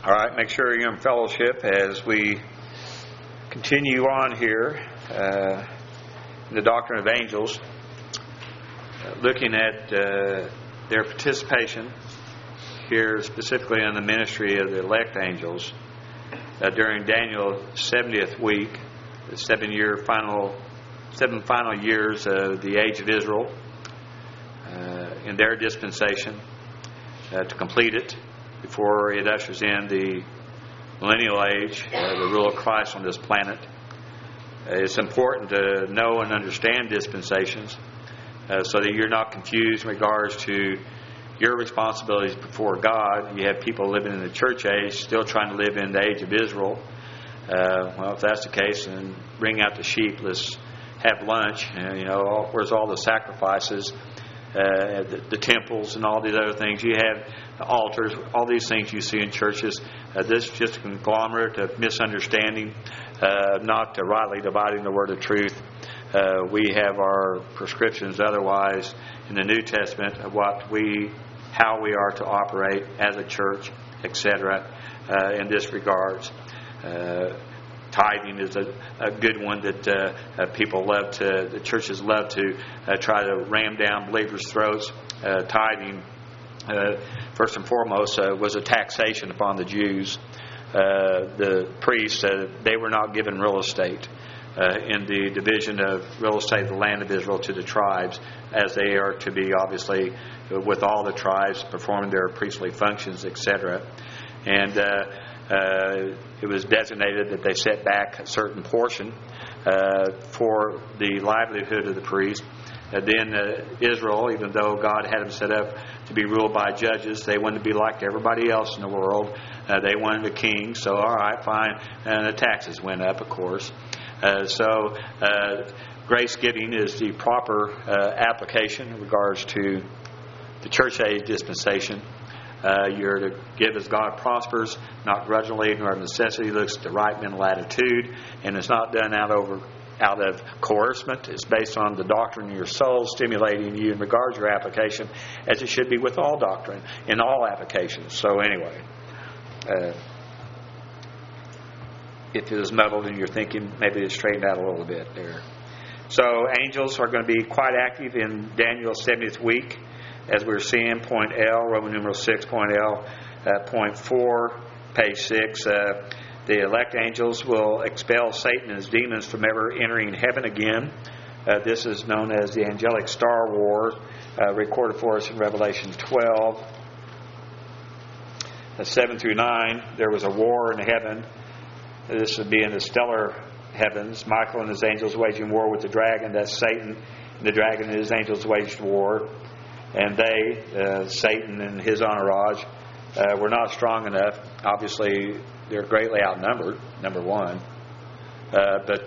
All right, make sure you're in fellowship as we continue on here in the doctrine of angels, looking at their participation here specifically in the ministry of the elect angels during Daniel's 70th week, the 7 final years of the age of Israel, in their dispensation to complete it before it ushers in the millennial age, the rule of Christ on this planet. It's important to know and understand dispensations so that you're not confused in regards to your responsibilities before God. You have people living in the church age still trying to live in the age of Israel. Well, if that's the case, then bring out the sheep. Let's have lunch. Where's all the sacrifices? The temples and all these other things. You have altars, all these things you see in churches. This is just a conglomerate of misunderstanding, not rightly dividing the word of truth. We have our prescriptions otherwise in the New Testament of how we are to operate as a church, etc. In this regards. Tithing is a good one that the churches love to try to ram down believers' throats. Tithing, first and foremost, was a taxation upon the Jews. The priests, they were not given real estate in the division of real estate of the land of Israel to the tribes, as they are to be, obviously, with all the tribes performing their priestly functions, etc. And it was designated that they set back a certain portion for the livelihood of the priest. Then Israel, even though God had them set up to be ruled by judges, they wanted to be like everybody else in the world. They wanted a king, so all right, fine. And the taxes went up, of course. So grace giving is the proper application in regards to the church age dispensation. You're to give as God prospers, not grudgingly nor of necessity. Looks at the right mental attitude, and it's not done out of coercement. It's based on the doctrine of your soul stimulating you in regards to your application, as it should be with all doctrine in all applications. So anyway, if it is muddled in your thinking, maybe it's straightened out a little bit there. So angels are going to be quite active in Daniel's 70th week. As we're seeing, point L, Roman numeral 6, point L, point 4, page 6, the elect angels will expel Satan and his demons from ever entering heaven again. This is known as the angelic star war, recorded for us in Revelation 12. 7 through 9, there was a war in heaven. This would be in the stellar heavens. Michael and his angels waging war with the dragon. That's Satan. And the dragon and his angels waged war. And they, Satan and his entourage, were not strong enough. Obviously, they're greatly outnumbered, number one. But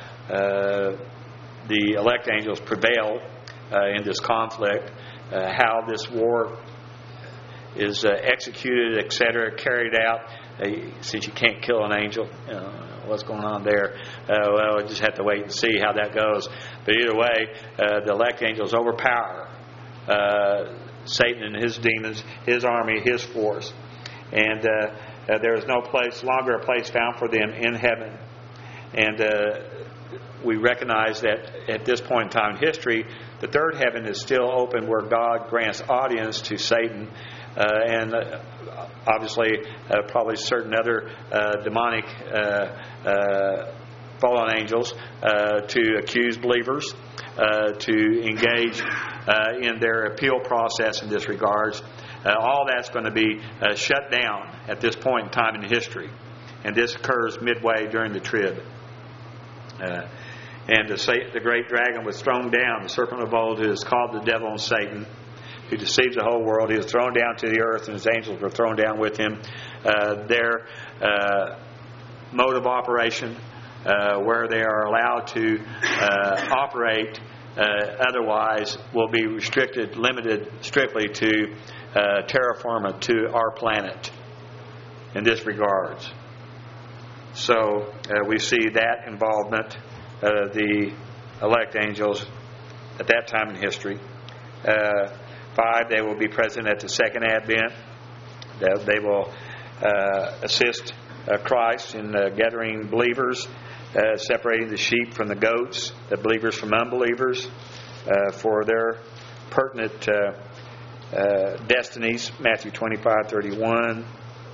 the elect angels prevailed in this conflict. How this war is executed, etc., carried out, since you can't kill an angel, what's going on there? Well, we just have to wait and see how that goes. But either way, the elect angels overpower Satan and his demons, his army, his force. And there is no longer a place found for them in heaven. And we recognize that at this point in time in history, the third heaven is still open, where God grants audience to Satan and obviously probably certain other demonic fallen angels to accuse believers, to engage in their appeal process in this regards. All that's going to be shut down at this point in time in history. And this occurs midway during the trib. And the great dragon was thrown down, the serpent of old, who is called the devil and Satan, who deceives the whole world. He was thrown down to the earth, and his angels were thrown down with him. Their mode of operation, where they are allowed to operate otherwise, will be restricted, limited strictly to terra firma, to our planet in this regards. So we see that involvement, the elect angels at that time in history. 5, they will be present at the second advent. They will assist Christ in gathering believers, separating the sheep from the goats, the believers from unbelievers, for their pertinent destinies. Matthew 25:31.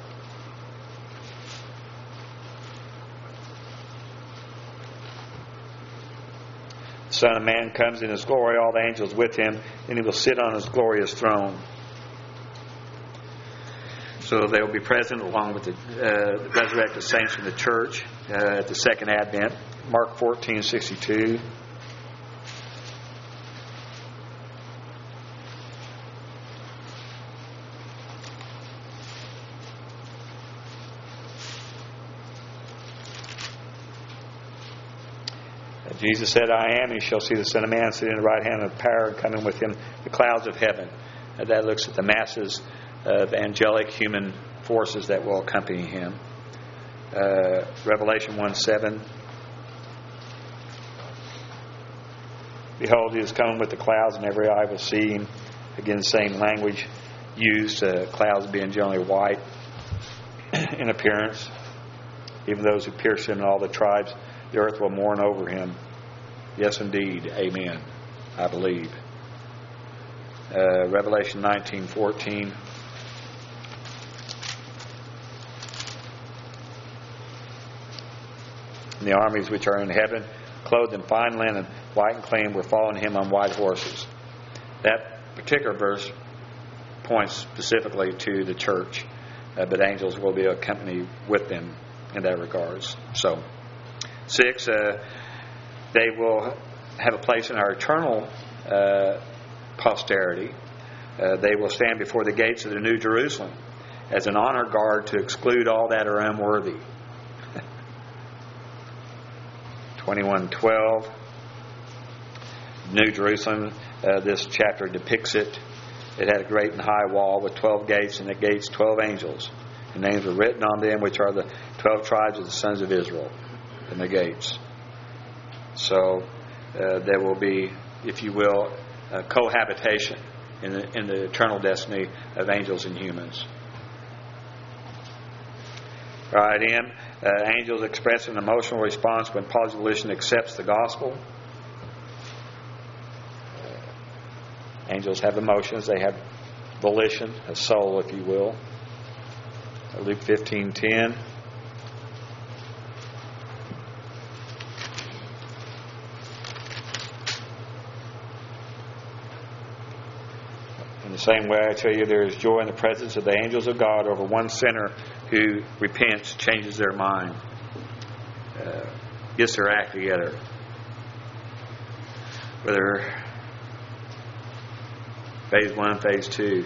The Son of Man comes in His glory, all the angels with Him, and He will sit on His glorious throne. So they will be present along with the resurrected saints from the church at the second advent. Mark 14:62. Jesus said, I am, and you shall see the Son of Man sitting in the right hand of power, and coming with Him the clouds of heaven. That looks at the masses of angelic human forces that will accompany Him. Revelation 1:7. Behold, He is coming with the clouds, and every eye will see Him. Again, the same language used, clouds being generally white in appearance. Even those who pierced Him and all the tribes, the earth will mourn over Him. Yes, indeed. Amen. I believe. Revelation 19:14. And the armies which are in heaven, clothed in fine linen, white and clean, were following Him on white horses. That particular verse points specifically to the church, but angels will be accompanied with them in that regards. So, 6, they will have a place in our eternal posterity. They will stand before the gates of the New Jerusalem as an honor guard to exclude all that are unworthy. 21:12. New Jerusalem, this chapter depicts it. It had a great and high wall with 12 gates, and the gates 12 angels. The names were written on them, which are the 12 tribes of the sons of Israel, in the gates. So there will be, if you will, cohabitation in the eternal destiny of angels and humans. Right, M. Angels express an emotional response when positive volition accepts the gospel. Angels have emotions. They have volition, a soul, if you will. Luke 15:10. In the same way, I tell you, there is joy in the presence of the angels of God over one sinner who repents, changes their mind, gets their act together. Whether phase 1, phase 2.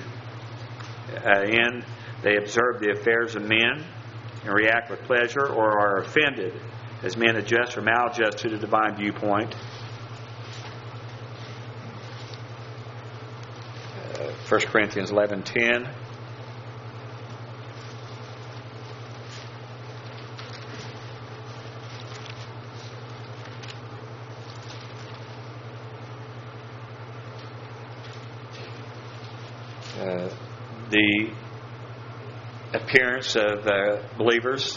They observe the affairs of men and react with pleasure, or are offended as men adjust or maladjust to the divine viewpoint. 1 Corinthians 11:10. The appearance of believers.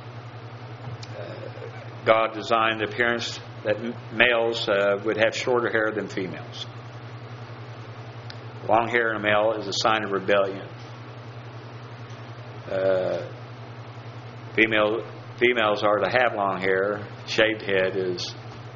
God designed the appearance that males would have shorter hair than females. Long hair in a male is a sign of rebellion. Females are to have long hair. Shaved head is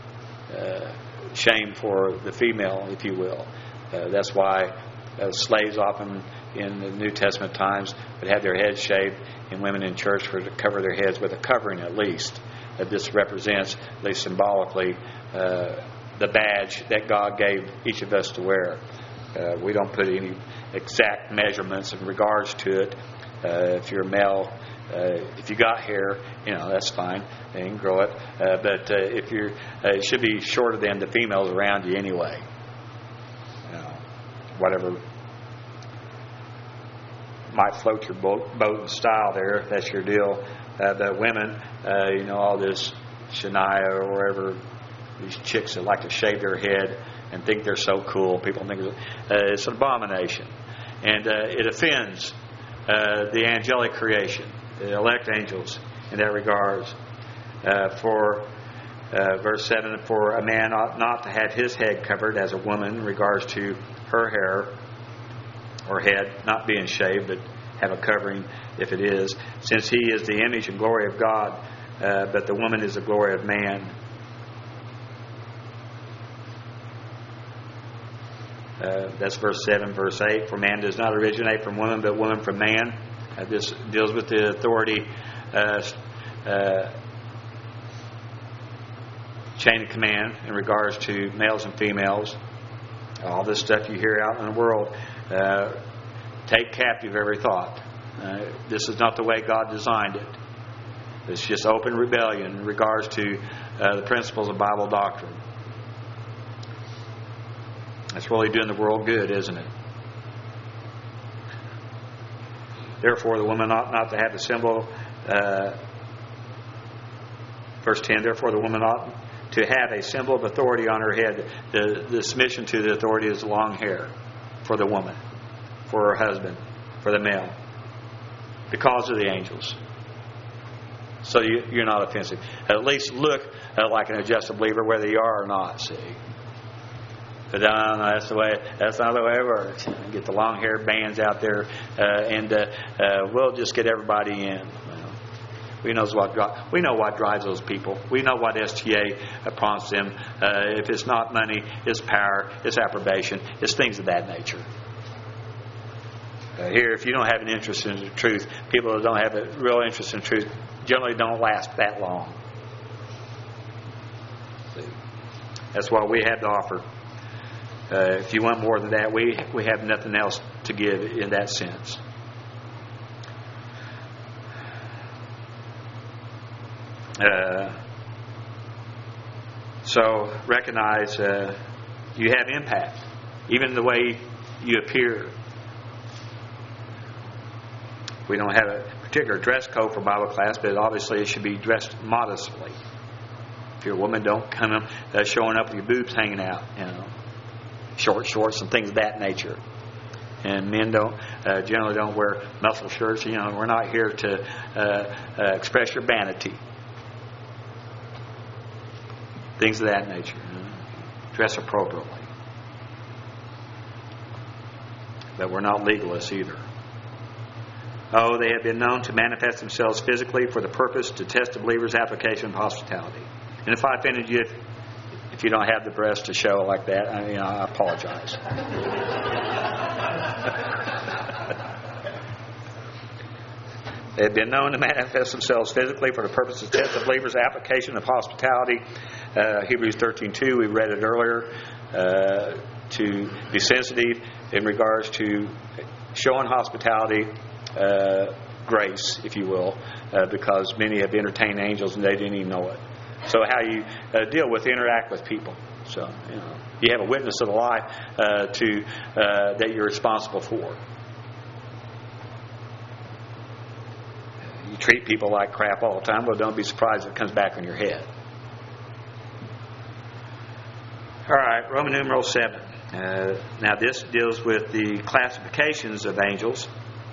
shame for the female, if you will. That's why slaves often in the New Testament times would have their heads shaved, and women in church were to cover their heads with a covering at least. This represents, at least symbolically, the badge that God gave each of us to wear. We don't put any exact measurements in regards to it. If you're a male, if you got hair, that's fine. You can grow it. But if you're, it should be shorter than the females around you anyway. Whatever might float your boat in style there, if that's your deal. But women, all this Shania or wherever, these chicks that like to shave their head and think they're so cool. People think it's an abomination. And it offends the angelic creation, the elect angels in that regards. For verse 7, for a man ought not to have his head covered as a woman in regards to her hair or head not being shaved, but have a covering if it is, since he is the image and glory of God, but the woman is the glory of man. That's verse 7. Verse 8, for man does not originate from woman, but woman from man. This deals with the authority chain of command in regards to males and females. All this stuff you hear out in the world. Take captive every thought. This is not the way God designed it. It's just open rebellion in regards to the principles of Bible doctrine. That's really doing the world good, isn't it? Therefore, the woman ought not to have the symbol. Verse 10, therefore the woman ought to have a symbol of authority on her head. The submission to the authority is long hair for the woman, for her husband, for the male, because of the angels. So you're not offensive. At least look like an adjusted believer, whether you are or not. See, but no, that's not the way it works. Get the long hair bands out there, and we'll just get everybody in. We know what drives those people. We know what STA prompts them. If it's not money, it's power, it's approbation, it's things of that nature. Here, if you don't have an interest in the truth, people that don't have a real interest in truth generally don't last that long. See? That's what we have to offer. If you want more than that, we have nothing else to give in that sense. So recognize you have impact, even the way you appear. We don't have a particular dress code for Bible class, but obviously it should be dressed modestly. If you're a woman, don't come showing up with your boobs hanging out, short shorts and things of that nature. And men generally don't wear muscle shirts. We're not here to express your vanity. Things of that nature. Dress appropriately. But we're not legalists either. Oh, they have been known to manifest themselves physically for the purpose to test the believer's application of hospitality. And if I offended you, if you don't have the breast to show like that, I apologize. They have been known to manifest themselves physically for the purpose to test the believer's application of hospitality. Hebrews 13:2, we read it earlier, to be sensitive in regards to showing hospitality, grace, if you will, because many have entertained angels and they didn't even know it. So how you deal with, interact with people. So you have a witness of the life that you're responsible for. You treat people like crap all the time. Well, don't be surprised if it comes back on your head. All right, Roman numeral 7. Now this deals with the classifications of angels.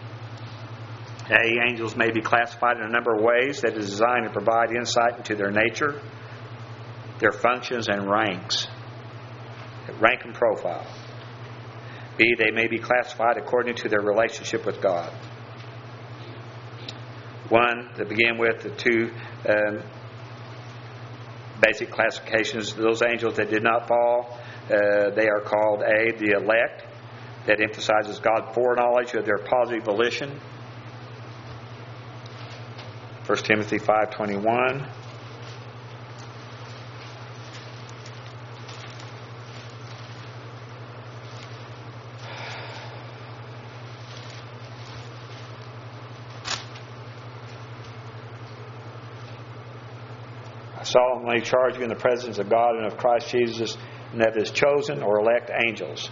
Angels may be classified in a number of ways that is designed to provide insight into their nature, their functions, and ranks. Rank and profile. B, they may be classified according to their relationship with God. 1, to begin with, the 2 basic classifications. Those angels that did not fall, they are called A, the elect. That emphasizes God's foreknowledge of their positive volition. 1 Timothy 5:21. I solemnly charge you in the presence of God and of Christ Jesus and of His chosen or elect angels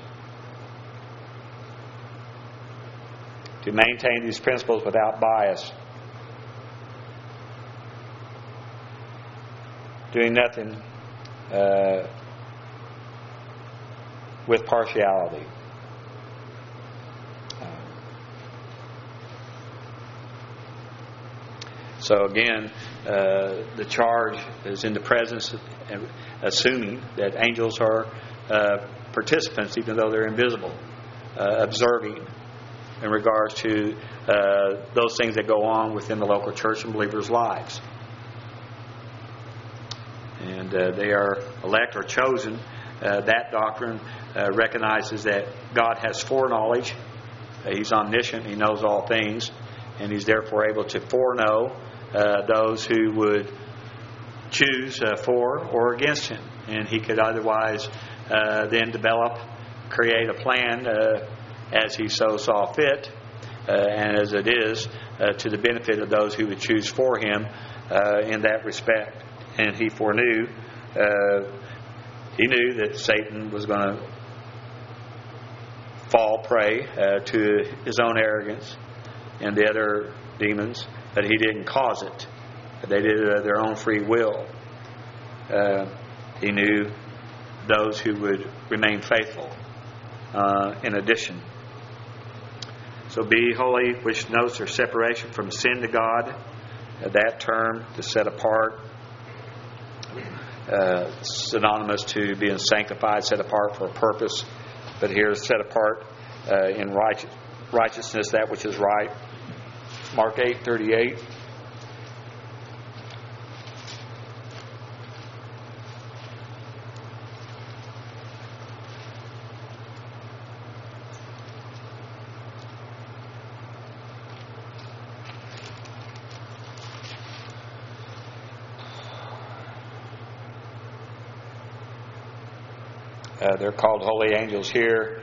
to maintain these principles without bias, doing nothing with partiality. So again, the charge is in the presence, assuming that angels are participants, even though they're invisible, observing in regards to those things that go on within the local church and believers' lives. And they are elect or chosen. That doctrine recognizes that God has foreknowledge. He's omniscient. He knows all things. And He's therefore able to foreknow those who would choose for or against Him. And He could otherwise then create a plan as He so saw fit, and as it is, to the benefit of those who would choose for Him in that respect. And He foreknew, He knew that Satan was going to fall prey to his own arrogance and the other demons, but He didn't cause it. They did it of their own free will. He knew those who would remain faithful in addition. So be holy, which notes their separation from sin to God. That term, to set apart, synonymous to being sanctified, set apart for a purpose. But here, set apart in righteousness, that which is right. Mark 8:38. They're called holy angels here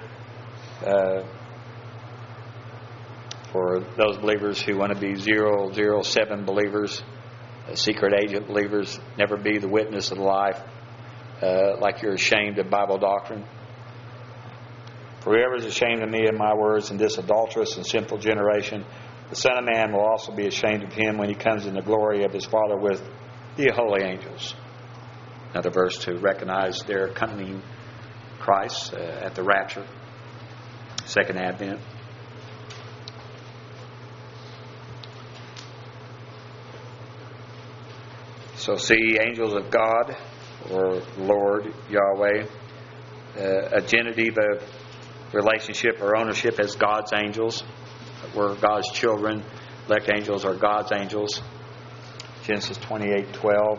for those believers who want to be 007 believers, secret agent believers. Never be the witness of the life like you're ashamed of Bible doctrine. For whoever is ashamed of me and my words in this adulterous and sinful generation, the Son of Man will also be ashamed of him when He comes in the glory of His Father with the holy angels. Another verse to recognize their accompanying Christ at the rapture, second advent. So see, angels of God, or Lord Yahweh, a genitive of relationship or ownership as God's angels. We're God's children. Elect angels are God's angels. Genesis 28:12.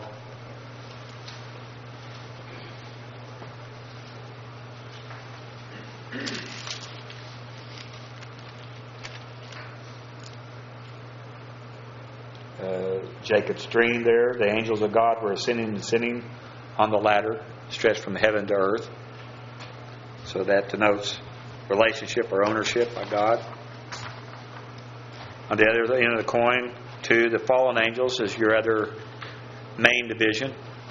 Jacob's dream there, the angels of God were ascending and descending on the ladder stretched from heaven to earth. So that denotes relationship or ownership by God. On the other end of the coin, too, the fallen angels is your other main division.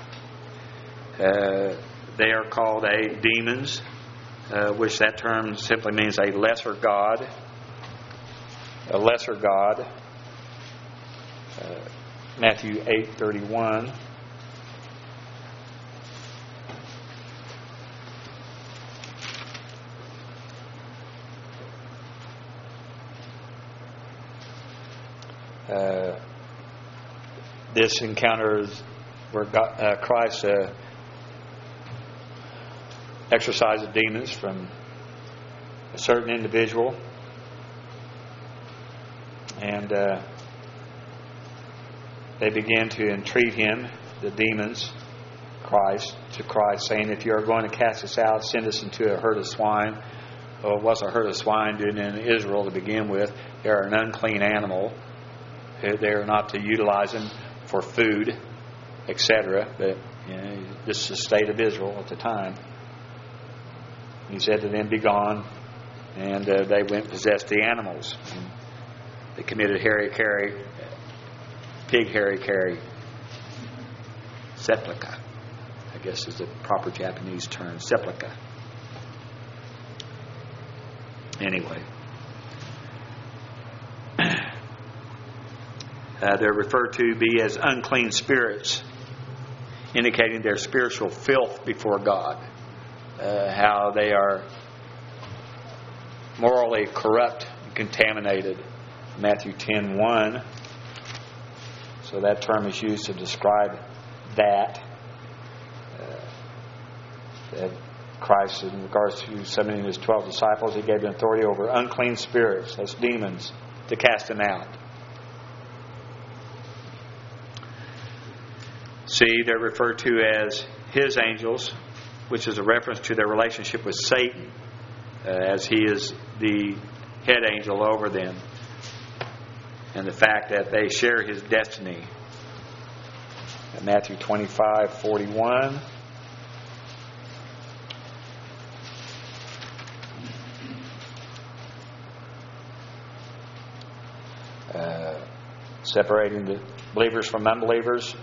They are called demons, which that term simply means a lesser god. A lesser god. Matthew 8:31. This encounter is where Christ exorcises demons from a certain individual, and they began to entreat Him, the demons, to Christ, saying, "If you are going to cast us out, send us into a herd of swine." Well, what's a herd of swine doing in Israel to begin with? They are an unclean animal. They are not to utilize them for food, etc. But this is the state of Israel at the time. He said to them, "Be gone," and they went and possessed the animals. And they committed pig harikari, sepulchre, I guess is the proper Japanese term, sepulchre. Anyway, they're referred to be as unclean spirits, indicating their spiritual filth before God, how they are morally corrupt and contaminated. Matthew 10:1. So that term is used to describe that. That Christ, in regards to summoning His 12 disciples, He gave them authority over unclean spirits, those demons, to cast them out. See, they're referred to as His angels, which is a reference to their relationship with Satan, as he is the head angel over them, and the fact that they share his destiny. Matthew 25:41. Separating the believers from unbelievers.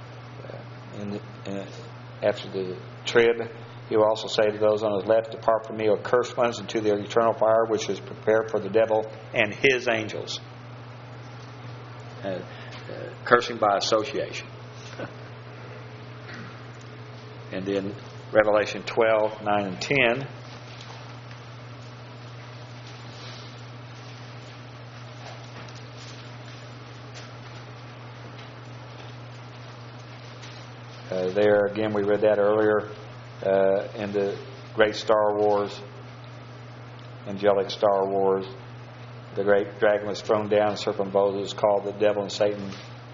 After the trib, He will also say to those on His left, "Depart from me, O cursed ones, into the eternal fire, which is prepared for the devil and his angels." Cursing by association. And then Revelation 12:9 and 10. There again, we read that earlier in the great Star Wars, angelic Star Wars. The great dragon was thrown down, the serpent Moses, called the devil and Satan,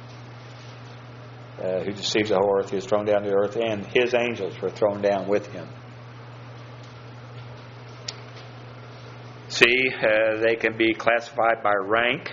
who deceives the whole earth. He was thrown down to the earth, and his angels were thrown down with him. See, they can be classified by rank.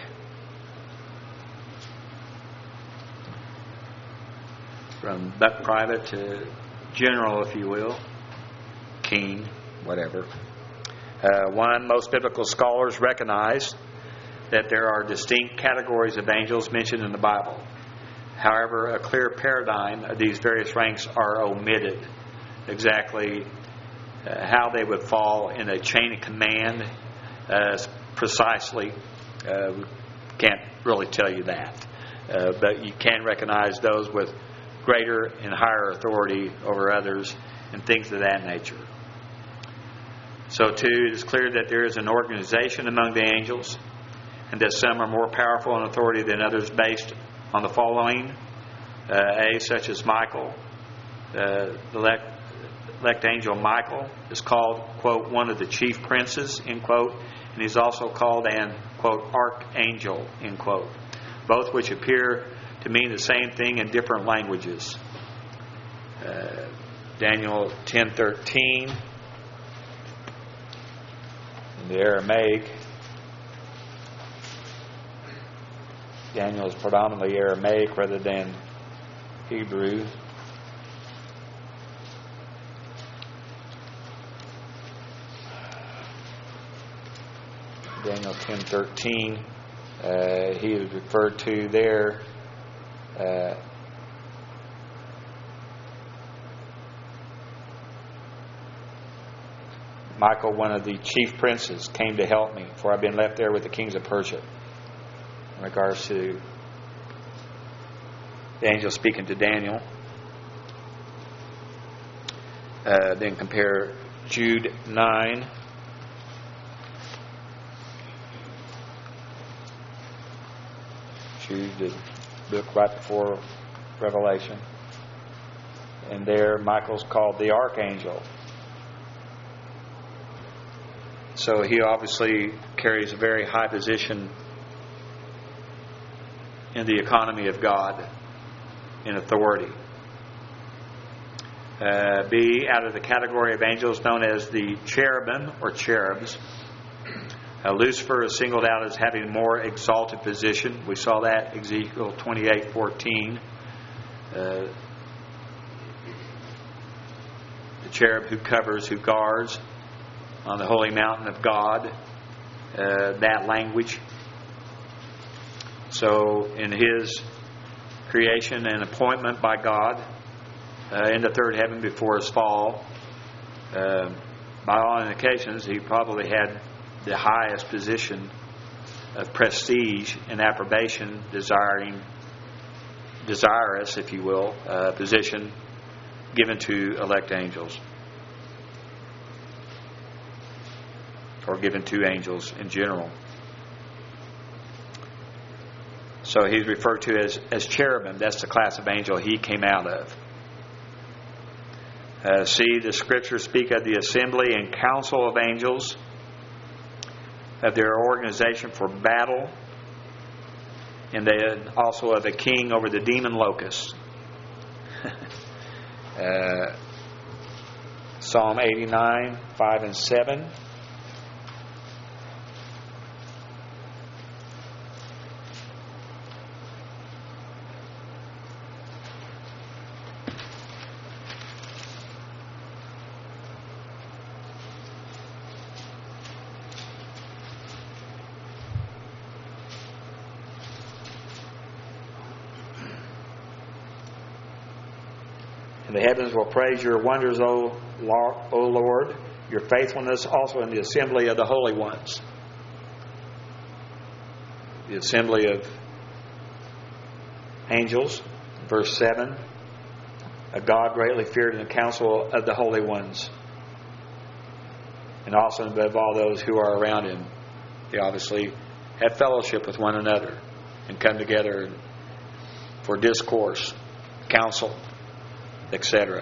From buck private to general, if you will, king, whatever. Most biblical scholars recognize that there are distinct categories of angels mentioned in the Bible. However, a clear paradigm of these various ranks are omitted. Exactly how they would fall in a chain of command precisely, can't really tell you that. But you can recognize those with greater and higher authority over others and things of that nature. So too, it is clear that there is an organization among the angels, and that some are more powerful in authority than others based on the following. Such as Michael. The elect angel Michael is called, quote, one of the chief princes, end quote, and he's also called an, quote, archangel, end quote, both which appear to mean the same thing in different languages. Daniel 10:13 in the Aramaic. Daniel is predominantly Aramaic rather than Hebrew. Daniel 10:13, he is referred to there. Michael, one of the chief princes, came to help me, for I've been left there with the kings of Persia. In regards to the angel speaking to Daniel. Then compare Jude 9. Jude, the book right before Revelation. And there Michael's called the archangel. So he obviously carries a very high position in the economy of God in authority. B, out of the category of angels known as the cherubim or cherubs, Lucifer is singled out as having more exalted position. We saw that Ezekiel 28:14. The cherub who covers, who guards on the holy mountain of God. That language. So in his creation and appointment by God in the third heaven before his fall, by all indications, he probably had the highest position of prestige and approbation, desirous, if you will, position given to elect angels, or given to angels in general. So he's referred to as cherubim. That's the class of angel he came out of. See, the scriptures speak of the assembly and council of angels, of their organization for battle, and then also of a king over the demon locusts. Psalm 89, 5 and 7. The heavens will praise your wonders, O Lord, your faithfulness also in the assembly of the holy ones. The assembly of angels, verse 7. A God greatly feared in the council of the holy ones. And also above all those who are around him. They obviously have fellowship with one another and come together for discourse, counsel, etc.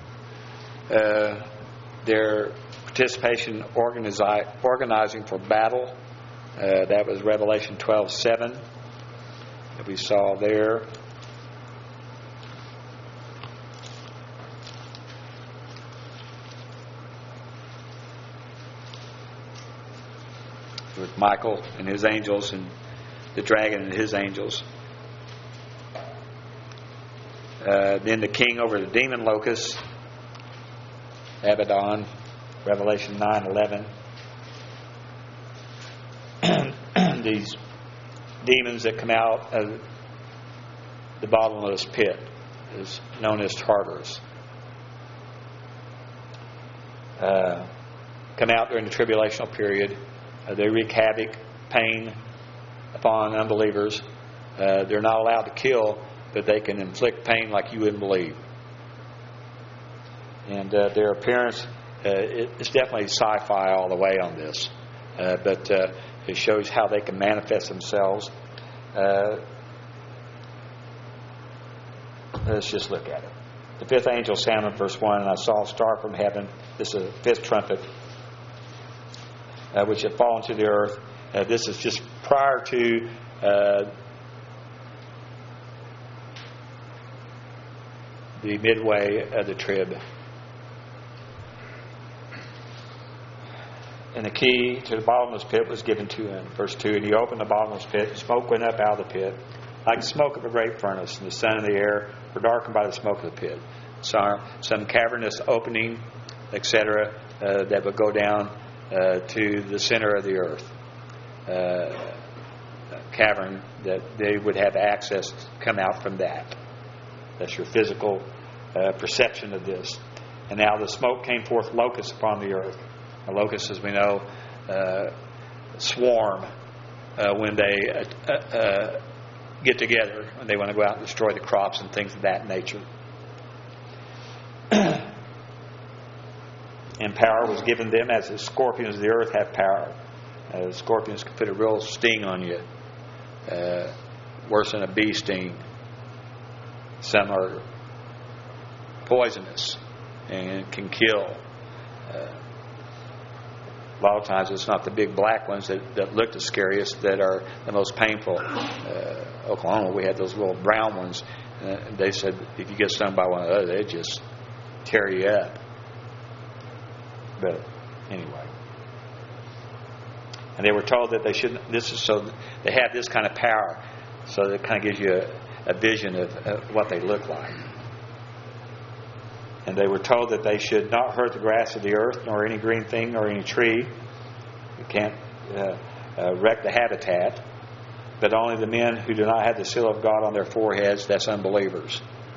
Their participation organizing for battle, that was Revelation 12:7 that we saw there. With Michael and his angels and the dragon and his angels. Then the king over the demon locusts, Abaddon, Revelation 9:11. These demons that come out of the bottomless pit is known as Tartarus. Come out during the tribulational period. They wreak havoc, pain upon unbelievers. They're not allowed to kill, but they can inflict pain like you wouldn't believe. And their appearance, it's definitely sci-fi all the way on this. But it shows how they can manifest themselves. Let's just look at it. The fifth angel sounded, verse 1, and I saw a star from heaven. This is the fifth trumpet, which had fallen to the earth. This is just prior to the midway of the trib. And the key to the bottomless pit was given to him. Verse 2, and he opened the bottomless pit, and smoke went up out of the pit, like the smoke of a great furnace, and the sun and the air were darkened by the smoke of the pit. Some cavernous opening, etc., that would go down to the center of the earth. A cavern that they would have access to come out from that. That's your physical perception of this. And now the smoke came forth locusts upon the earth. The locusts, as we know, swarm when they get together, when they want to go out and destroy the crops and things of that nature. And power was given them as the scorpions of the earth have power. The scorpions can put a real sting on you, worse than a bee sting. Some are poisonous and can kill. A lot of times it's not the big black ones that look the scariest that are the most painful. Oklahoma, we had those little brown ones. They said if you get stung by one of those, they just tear you up. But anyway. And they were told that they shouldn't, this is so they have this kind of power. So that kind of gives you a vision of what they look like. And they were told that they should not hurt the grass of the earth, nor any green thing, nor any tree. You can't wreck the habitat. But only the men who do not have the seal of God on their foreheads, that's unbelievers.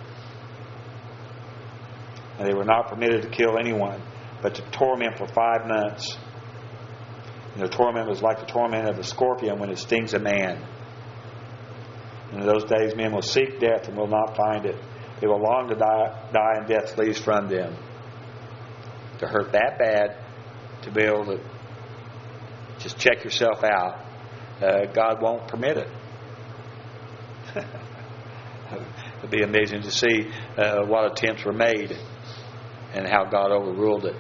And they were not permitted to kill anyone, but to torment for 5 months. And their torment was like the torment of a scorpion when it stings a man. And in those days men will seek death and will not find it. They will long to die, and death flees from them. To hurt that bad, to be able to just check yourself out, God won't permit it. It'd be amazing to see what attempts were made and how God overruled it.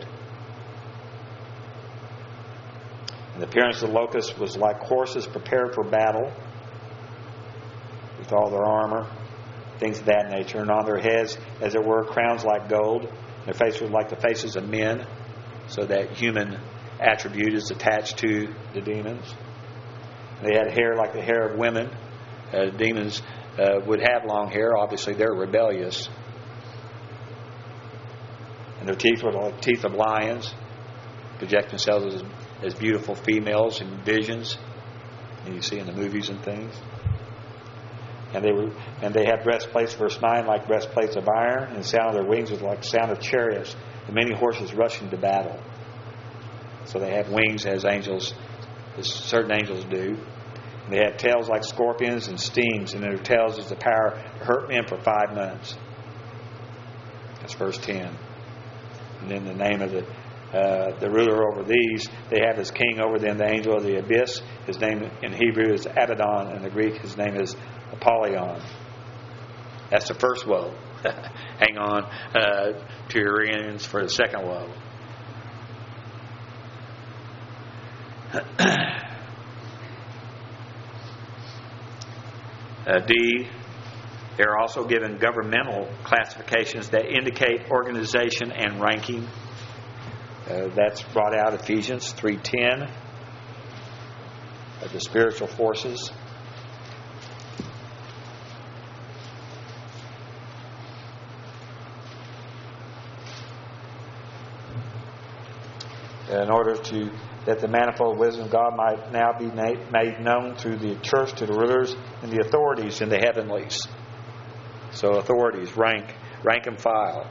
And the appearance of the locusts was like horses prepared for battle, with all their armor, things of that nature. And on their heads, as it were, crowns like gold. Their faces were like the faces of men, so that human attribute is attached to the demons. They had hair like the hair of women. Demons would have long hair. Obviously, they're rebellious. And their teeth were like teeth of lions, project themselves as beautiful females in visions, and you see in the movies and things. And they had breastplates, verse 9, like breastplates of iron, and the sound of their wings was like the sound of chariots, and many horses rushing to battle. So they have wings as angels, as certain angels do. And they have tails like scorpions and stings, and in their tails is the power to hurt men for 5 months. That's verse 10. And then the name of the ruler over these, they have as king over them the angel of the abyss. His name in Hebrew is Abaddon, and in the Greek his name is Apollyon. That's the first woe. Hang on to your ears for the second woe. D. They are also given governmental classifications that indicate organization and ranking. That's brought out Ephesians 3:10 of the spiritual forces. In order that the manifold wisdom of God might now be made known through the church to the rulers and the authorities in the heavenlies. So authorities, rank and file.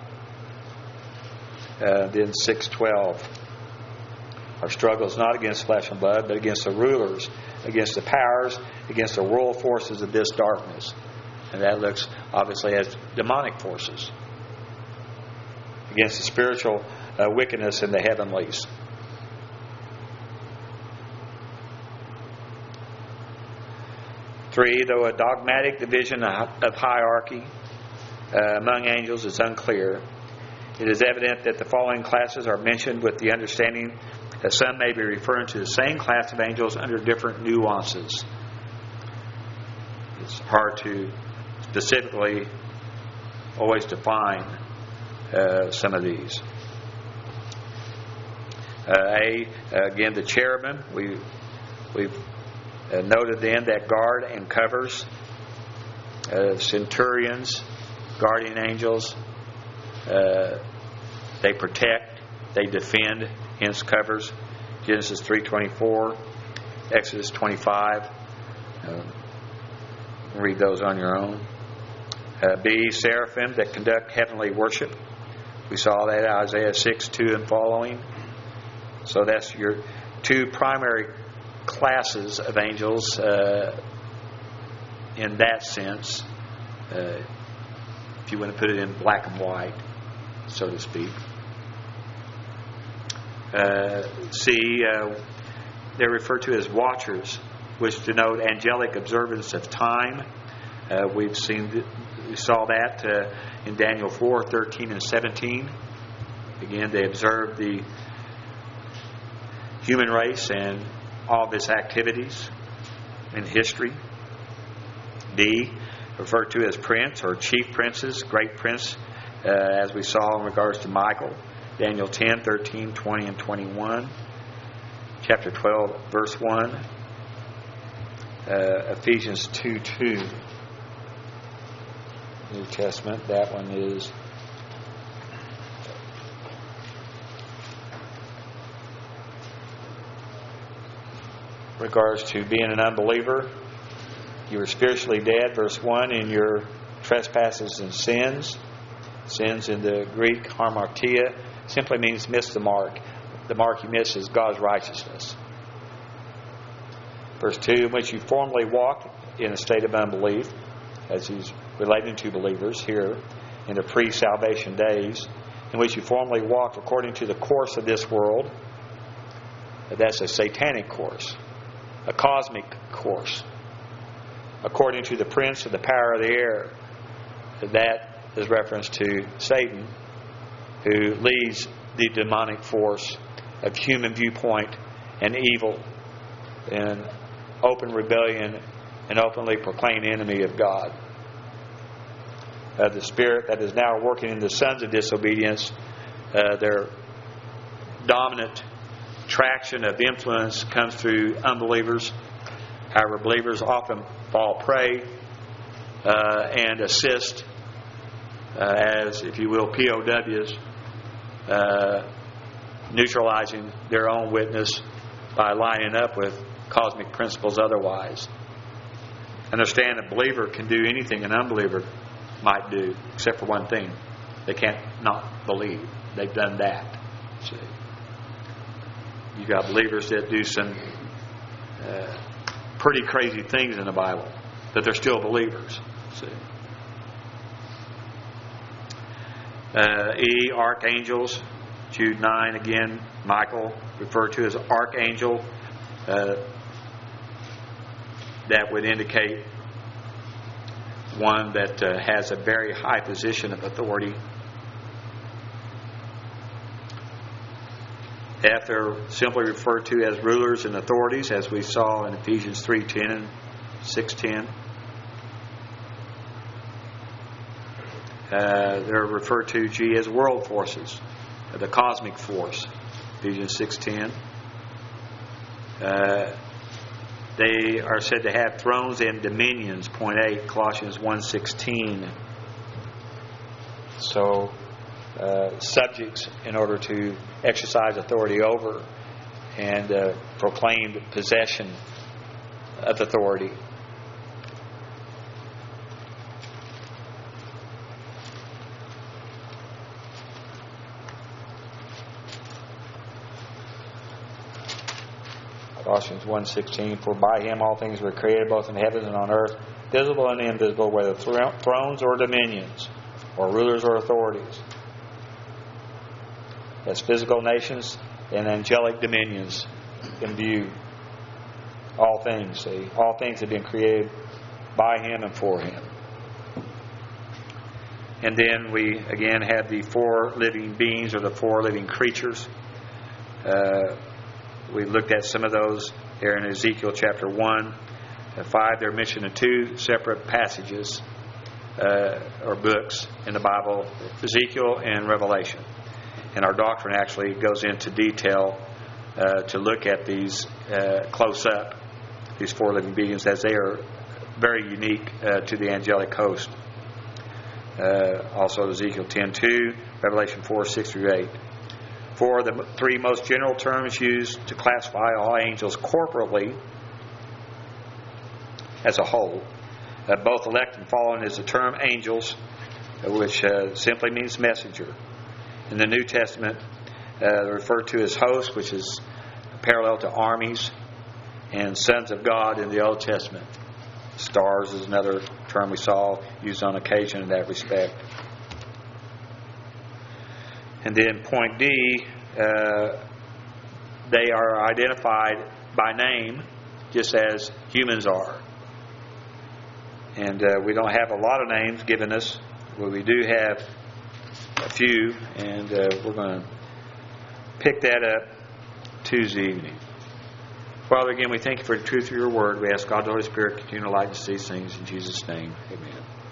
Then 6:12. Our struggle is not against flesh and blood, but against the rulers, against the powers, against the world forces of this darkness. And that looks obviously as demonic forces. Against the spiritual wickedness in the heavenlies. Three, though a dogmatic division of hierarchy among angels is unclear, it is evident that the following classes are mentioned with the understanding that some may be referring to the same class of angels under different nuances. It's hard to specifically always define some of these. Again, the cherubim. We've noted then that guard and covers. Centurions, guardian angels. They protect, they defend, hence covers. Genesis 3:24, Exodus 25. Read those on your own. B, seraphim that conduct heavenly worship. We saw that Isaiah 6:2 and following. So that's your two primary classes of angels in that sense. If you want to put it in black and white, so to speak. C, they're referred to as watchers, which denote angelic observance of time. We saw that in Daniel 4:13 and 17. Again, they observed the human race and all of its activities in history. D, referred to as prince or chief princes, great prince, as we saw in regards to Michael. Daniel 10:13, 20, and 21. Chapter 12, verse 1. Ephesians 2:2. New Testament. That one is regards to being an unbeliever. You were spiritually dead, verse 1, in your trespasses and sins. Sins in the Greek, hamartia, simply means miss the mark. The mark you miss is God's righteousness. Verse 2, in which you formerly walked in a state of unbelief, as he's relating to believers here in the pre-salvation days, in which you formerly walked according to the course of this world. That's a satanic course, a cosmic course. according to the prince of the power of the air. That is reference to Satan, who leads the demonic force of human viewpoint and evil and open rebellion and openly proclaimed enemy of God. The spirit that is now working in the sons of disobedience, their dominant traction of influence comes through unbelievers. However, believers often fall prey and assist as, if you will, POWs, neutralizing their own witness by lining up with cosmic principles otherwise. Understand a believer can do anything an unbeliever might do, except for one thing. They can't not believe. They've done that. See? You got believers that do some pretty crazy things in the Bible, but they're still believers. See? Archangels, Jude 9 again, Michael referred to as archangel. That would indicate one that has a very high position of authority. F, they're simply referred to as rulers and authorities, as we saw in Ephesians 3:10 and 6:10. They're referred to, G, as world forces, the cosmic force, Ephesians 6:10. They are said to have thrones and dominions, point 8, Colossians 1:16. So, subjects in order to exercise authority over and proclaimed possession of authority. Colossians 1:16, for by him all things were created, both in heaven and on earth, visible and invisible, whether thrones or dominions, or rulers or authorities. As physical nations and angelic dominions in view. All things, see, all things have been created by him and for him. And then we again have the four living beings, or the four living creatures. We looked at some of those here in Ezekiel chapter 1 and 5. They're mentioned in two separate passages or books in the Bible, Ezekiel and Revelation. And our doctrine actually goes into detail to look at these close up, these four living beings, as they are very unique to the angelic host. Also Ezekiel 10:2, Revelation 4:6-8. For the three most general terms used to classify all angels corporately as a whole, both elect and fallen, is the term angels, which simply means messenger. In the New Testament, referred to as hosts, which is parallel to armies, and sons of God in the Old Testament. Stars is another term we saw used on occasion in that respect. And then point D, they are identified by name just as humans are. And we don't have a lot of names given us, but we do have a few, and we're going to pick that up Tuesday evening. Father, again, we thank you for the truth of your word. We ask God, the Holy Spirit, continue to light us these things in Jesus' name. Amen.